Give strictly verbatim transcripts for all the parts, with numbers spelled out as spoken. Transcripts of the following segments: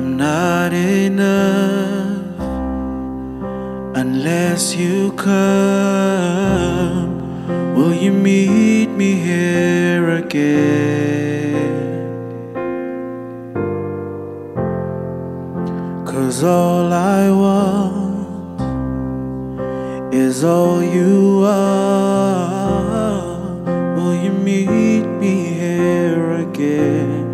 I'm not enough unless you come. Will you meet me here again? 'Cause all I want is all you are. Will you meet me here again?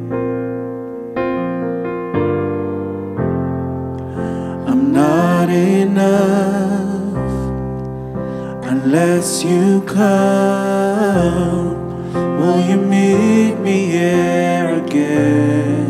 I'm not enough unless you come. Will you meet me here again?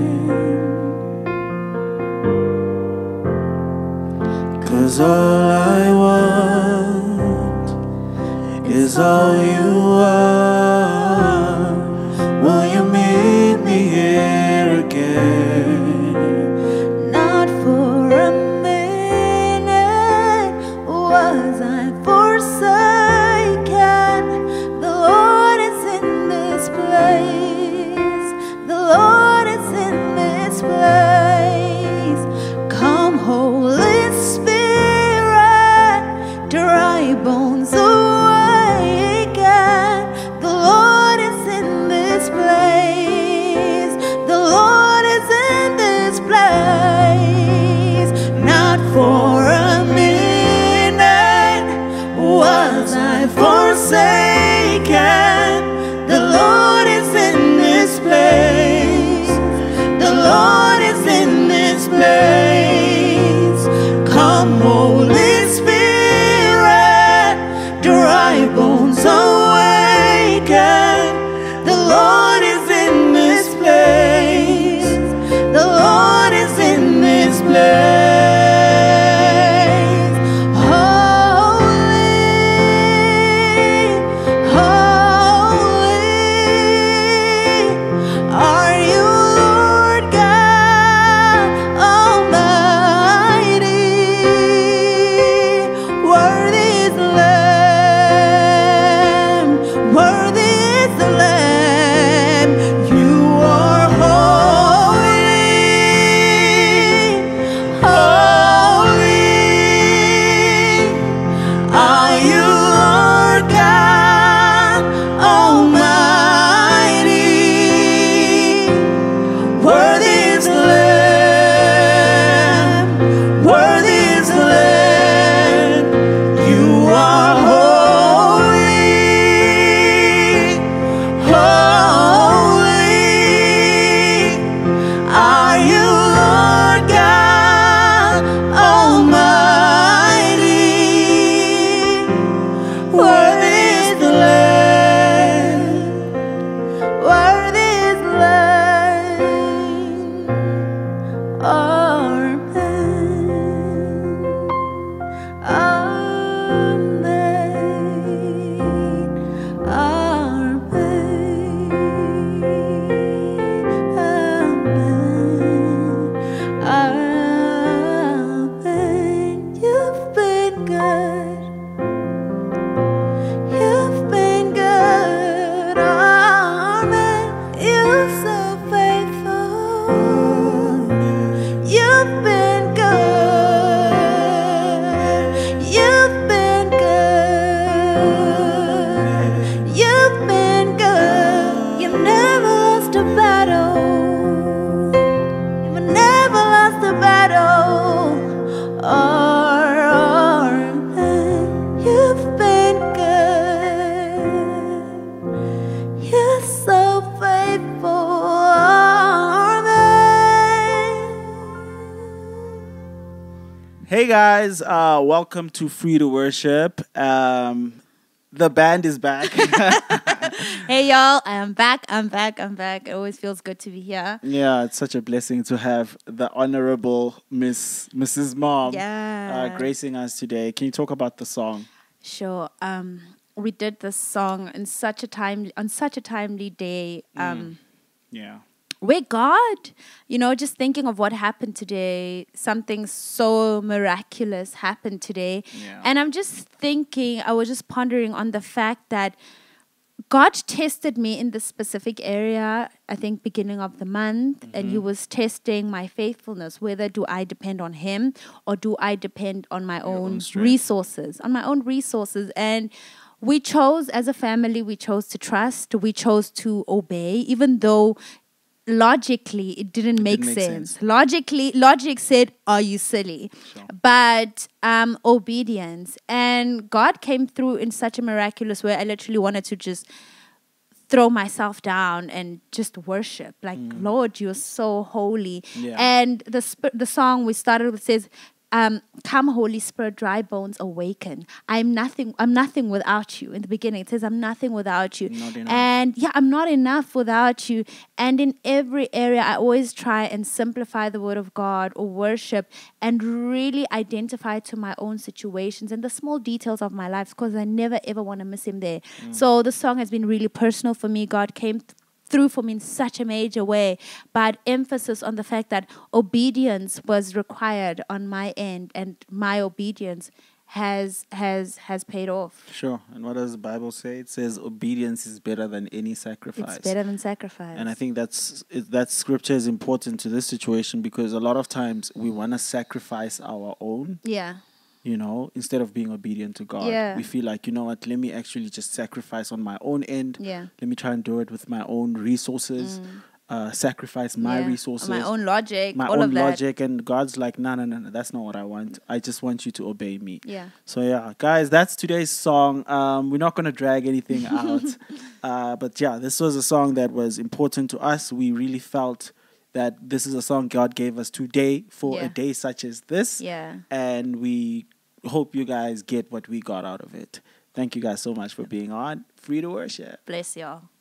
'Cause all I want is all you are. Will you meet me here again? Not for a minute was I forsaken. The Lord is in this place. The Lord is in this place. Come, Holy Spirit, dry bones awaken. The Lord is in this place. The Lord is in this place. Not for a minute was I forsaken. The Lord is in this place. The Lord is in this place. Come, Holy Spirit, dry bones awaken. The Lord is in this place. The Lord is in this place. Holy, holy are you, Lord God Almighty. Worthy is the Lamb. Worthy is the Lamb. You are holy. Holy are you, Lord God Almighty. Worthy is the Lamb. Worthy is the Lamb. You are holy. Holy are you, Lord God Almighty. Worthy is the Lamb. Worthy is the Lamb. Amen. Amen. Amen. Amen. You've been good. You've been good. Amen. You're so faithful. You've been good. You've been good. You've been good. You never lost a battle. You never lost a battle. Amen. You've been good. You're so faithful. Amen. Hey guys, uh, welcome to Free to Worship. Um, the band is back. Hey y'all, I'm back, I'm back, I'm back. It always feels good to be here. Yeah, it's such a blessing to have the Honorable Miss Missus Mom Yeah. uh, gracing us today. Can you talk about the song? Sure. Um, we did this song in such a time on such a timely day. Um, Yeah. where God, you know, just thinking of what happened today, something so miraculous happened today. Yeah. And I'm just thinking, I was just pondering on the fact that God tested me in this specific area, I think beginning of the month, mm-hmm. and he was testing my faithfulness. Whether do I depend on him or do I depend on my own, own resources, on my own resources. And we chose as a family, we chose to trust, we chose to obey, even though logically it didn't, it make, didn't make sense. sense. Logically, logic said, are you silly? Sure. But um, obedience. And God came through in such a miraculous way. I literally wanted to just throw myself down and just worship. Like, mm. Lord, you're so holy. Yeah. And the sp- the song we started with says, Um, come, Holy Spirit, dry bones awaken. I'm nothing. I'm nothing without you. In the beginning, it says, "I'm nothing without you." Not enough. And yeah, I'm not enough without you. And in every area, I always try and simplify the Word of God or worship, and really identify to my own situations and the small details of my life, because I never ever want to miss Him there. Mm. So the song has been really personal for me. God came Th- through for me in such a major way, but emphasis on the fact that obedience was required on my end, and my obedience has has has paid off. Sure. And what does the Bible say? It says obedience is better than any sacrifice. It's better than sacrifice. And I think that's it, that scripture is important to this situation, because a lot of times we want to sacrifice our own. Yeah. You know, instead of being obedient to God, yeah. we feel like, you know what, let me actually just sacrifice on my own end. Yeah. Let me try and do it with my own resources, mm. uh, sacrifice my yeah. resources. My own logic. My all own of that. logic. And God's like, no, no, no, no, that's not what I want. I just want you to obey me. Yeah. So, yeah, guys, that's today's song. Um, we're not going to drag anything out. uh, but, yeah, this was a song that was important to us. We really felt that this is a song God gave us today for yeah. a day such as this. Yeah. And we hope you guys get what we got out of it. Thank you guys so much for being on Free to Worship. Bless y'all.